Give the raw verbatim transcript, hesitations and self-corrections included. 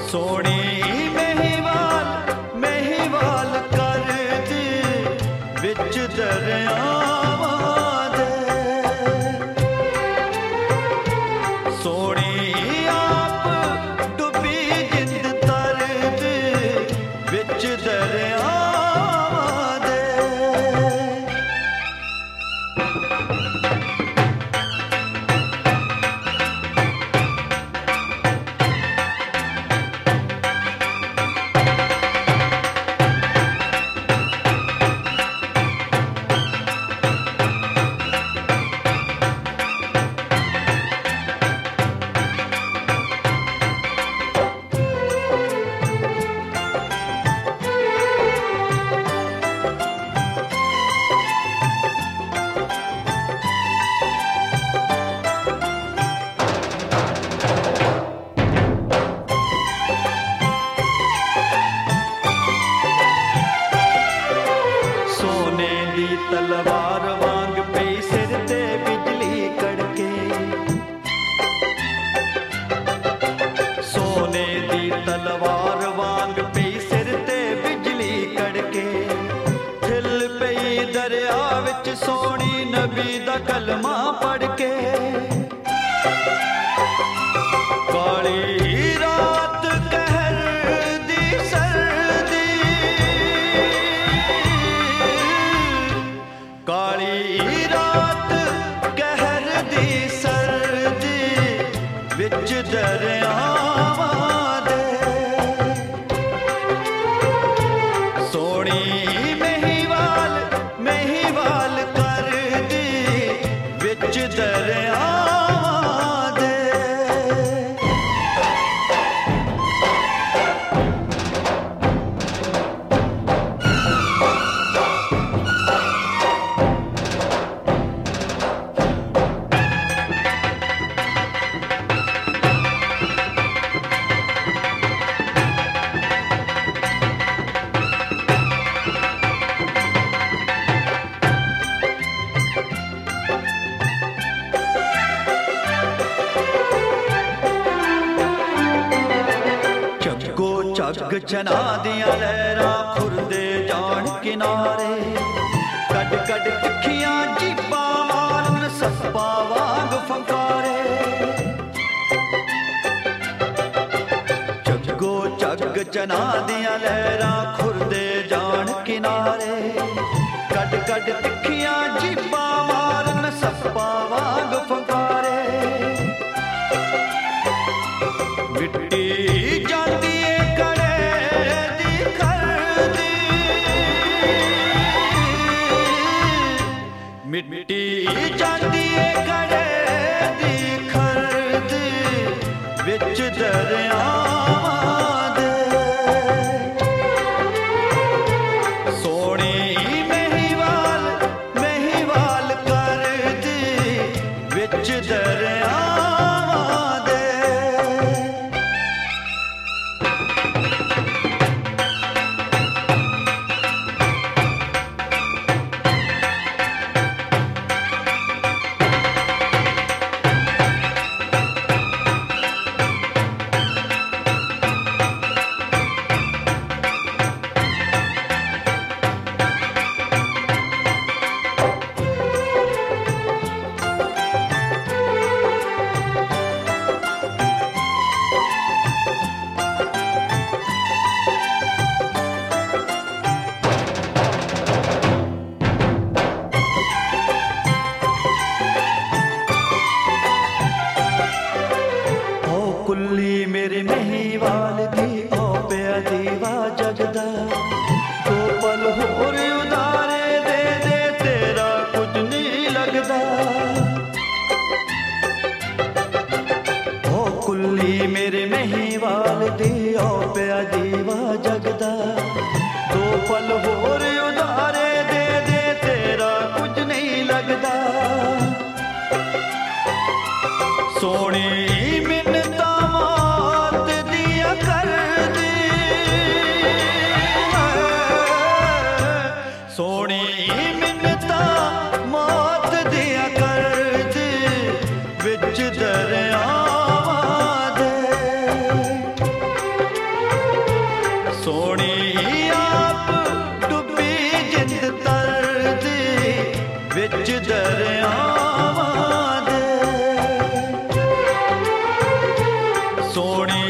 सोनी महिवाल महिवाल कर दी विच दरियावां दे सोनी आप डुबी जिंद तर दी विच दरियावां दे तलवार वांग पई सिर ते बिजली कड़के सोने दी तलवार वांग पई सिर ते बिजली कड़के थिल पई दरिया विच सोनी नबी दा कलमा पढ़ के काली रात कहर दी सर्दी काली रात कहर दी सर्दी विच दरियावां दे सोनी महिवाल महिवाल कर दी विच दरियावां दे जग चना दियां लहरां खुरदे जान किनारे कड कड तिखियां जीबां मारन सप्पा वांग फंकारे जगो जग चना दियां लहरां खुरदे जान किनारे कड कड तिखियां जीबां मारन सप्पा वांग फंकारे मिट्टी जाती मिट्टी जाती कड़े दी खरद विच दरियावां दे सोनी महिवाल महिवाल कर दी विच दरियावां दे कुल्ली मेरे महिवाल दी ओ पिया दीवा जगदा दो पल होर उधारे दे दे तेरा कुछ नहीं लगदा ओ कुल्ली मेरे महिवाल दी ओ पिया दीवा जगदा दो पल होर उधारे दे दे तेरा कुछ नहीं लगदा सोनी मिन्नता मौत दिया कर दी सोनी मिन्नता मौत दिया कर दी विच दरियावां दे सोनी